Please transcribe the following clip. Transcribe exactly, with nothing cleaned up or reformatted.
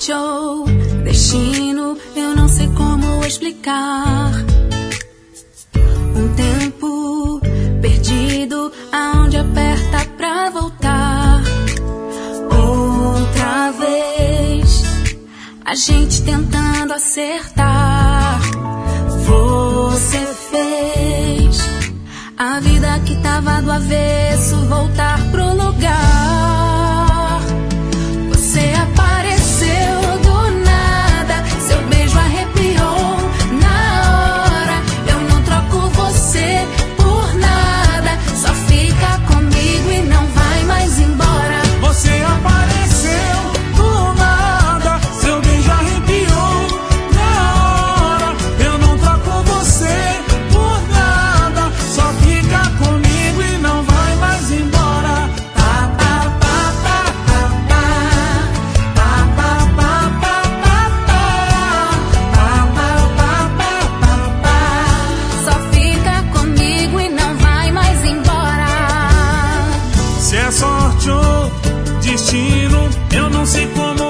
sorte ou destino, eu não sei como explicar. Um tempo perdido, aonde aperta pra voltar. Outra vez, a gente tentando acertar. Você fez a vida que tava do avesso voltar pro lugar. Você apareceu do nada, seu beijo arrepiou na hora. Eu não troco você por nada, só fica comigo e não vai mais embora. Você apareceu do nada, seu beijo arrepiou na hora. Eu não troco você por nada, só fica comigo e não vai mais embora. Pá, pá, pá, pá, pá, pá, pá, pá, pá, pá, pá, pá. Só fica comigo e não vai mais embora. Se é sorte ou destino, eu não sei como